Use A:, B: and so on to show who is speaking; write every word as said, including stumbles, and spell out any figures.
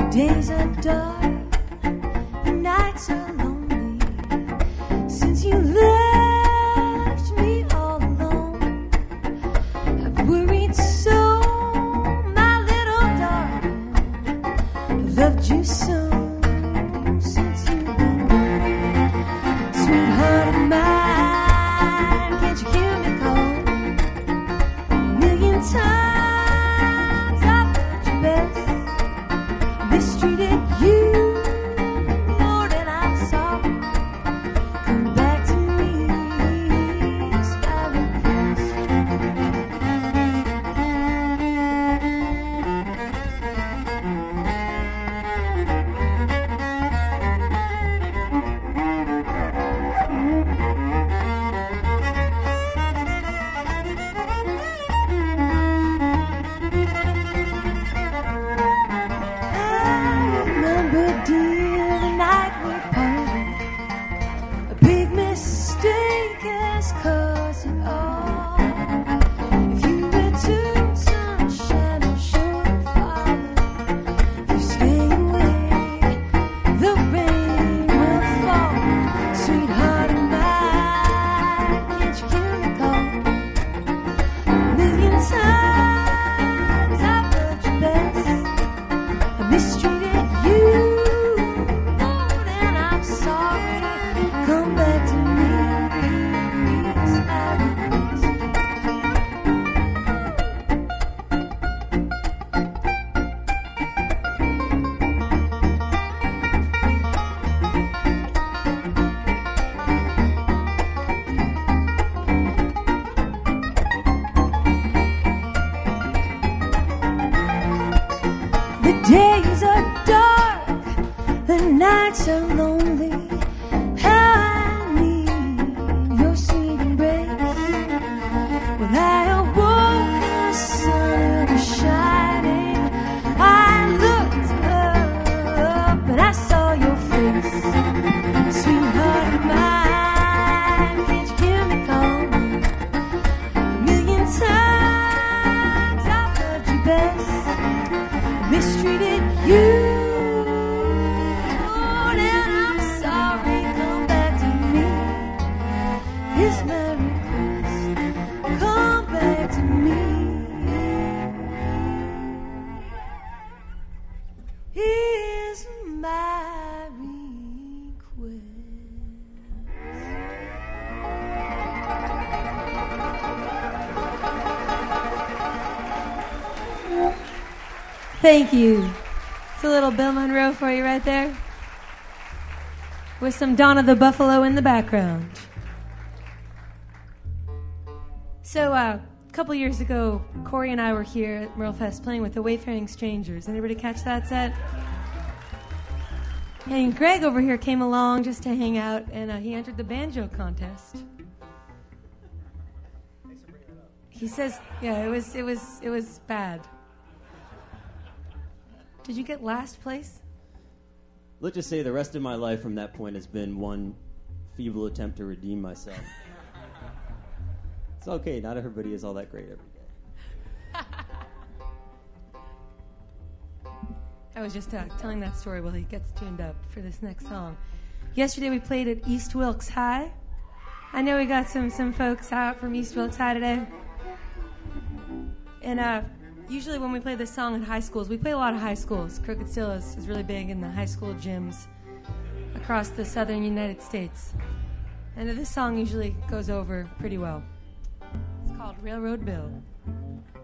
A: days are dark, the nights are lonely. Since you left me all alone, I've worried so, my little darling. I've loved you so since you've been gone. Sweetheart of mine, can't you hear me call? A million times I've heard you best. Mistreated you, Lord, and I'm sorry. Come back to me, it's my request. I remember, dear, the night we parted. A big mistake has caused it all. If you return, sunshine will surely follow. If you stay away, the rain will fall. Sweetheart of mine, can't you hear me call? A million times I've loved you best. I mistreated you, Lord, and I'm sorry. Come back to me, it's my request. The days are dark, the nights are lonely. How I need your sweet embrace. When I awoke, the sun was shining. I looked up and I saw your face. Sweetheart of mine, can't you hear me call? A million times I've loved you best. Mistreated you, Lord, and I'm sorry. Come back to me, is my request. Come back to me, is my request. Thank you. It's a little Bill Monroe for you right there, with some Donna the Buffalo in the background. So uh, a couple years ago, Corey and I were here at Merlefest playing with the Wayfaring Strangers. Anybody catch that set? And Greg over here came along just to hang out, and uh, he entered the banjo contest. He says, yeah, it was it was it was bad. Did you get last place?
B: Let's just say the rest of my life from that point has been one feeble attempt to redeem myself. It's okay, not everybody is all that great every day.
A: I was just uh, telling that story while he gets tuned up for this next song. Yesterday we played at East Wilkes High. I know we got some, some folks out from East Wilkes High today. And uh, usually when we play this song in high schools, we play a lot of high schools. Crooked Still is, is really big in the high school gyms across the southern United States. And this song usually goes over pretty well. It's called Railroad Bill.